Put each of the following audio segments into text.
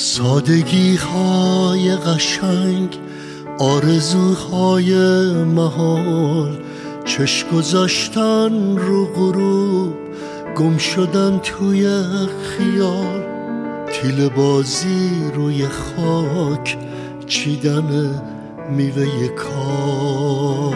سادگی های قشنگ، آرزوهای محال، چشم گذاشتن رو غروب، گم شدن توی خیال، تیل بازی روی خاک، چیدن میوه کال.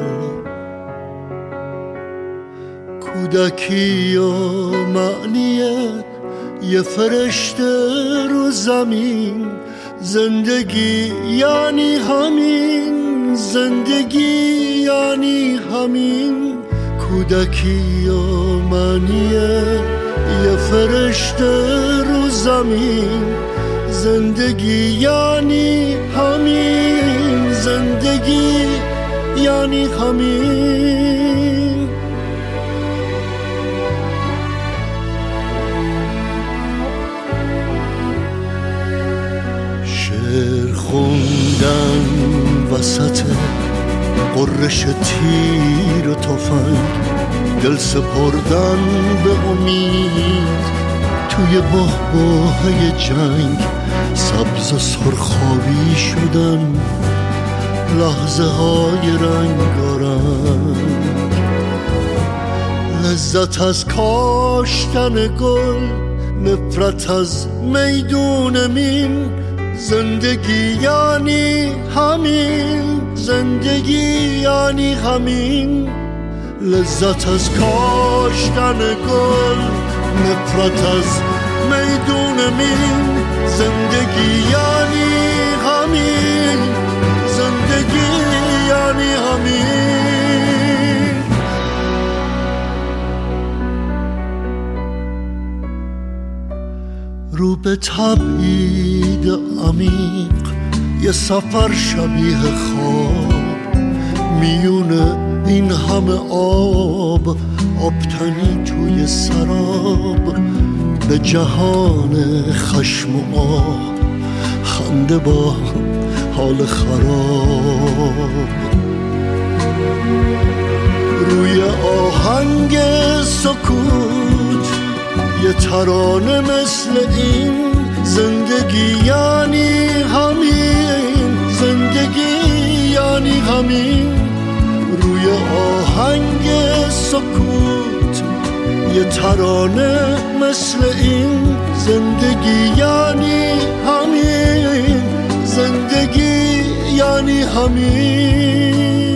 کودکی و معنیه یه فرشته رو زمین، زندگی یعنی همین، زندگی یعنی همین. کودکی و معنیه یه فرشته رو زمین، زندگی یعنی همین، زندگی یعنی همین. شعر خوندن وسط قررش تیر و تفنگ، دل سپردن به امید توی بحبوحه جنگ، سبز و سرخابی شدن لحظه های رنگارنگ. لذت از کاشتن گل، نفرت از میدون مین، زندگی یعنی همین، زندگی یعنی همین. لذت از کاشتن گل، نفرت از میدون مین، زندگی یعنی همین، زندگی یعنی همین. رو به تبعید عمیق، یه سفر شبیه خواب، میونه این همه آب، آبتنی توی سراب، به جهان خشم و آه، خنده با حال خراب. روی آهنگ سکوت یه ترانه مثل این، زندگی یعنی همین، زندگی یعنی همین. روی آهنگ سکوت یه ترانه مثل این، زندگی یعنی همین، زندگی یعنی همین.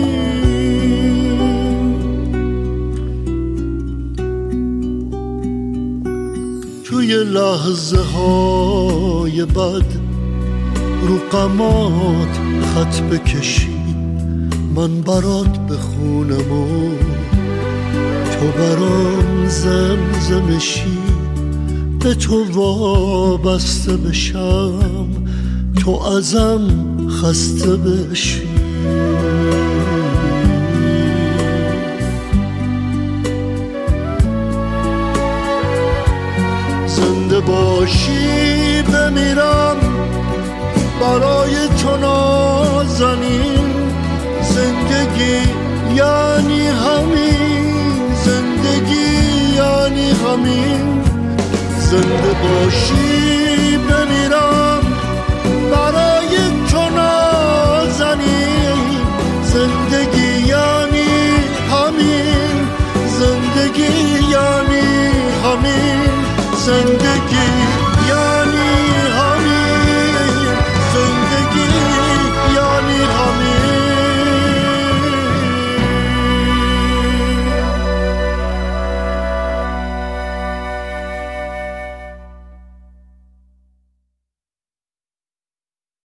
توی لحظه های بد رو قمات خط بکشی، من برات بخونم و تو برام زمزمشی، به تو وابسته بشم، تو ازم خسته بشی. زنده باشی بمیرم برای تو نازنین، زندگی یعنی همین، زندگی یعنی همین. زنده باشی بمیرم برای تو نازنین، زندگی یعنی همین، زندگی یعنی همین.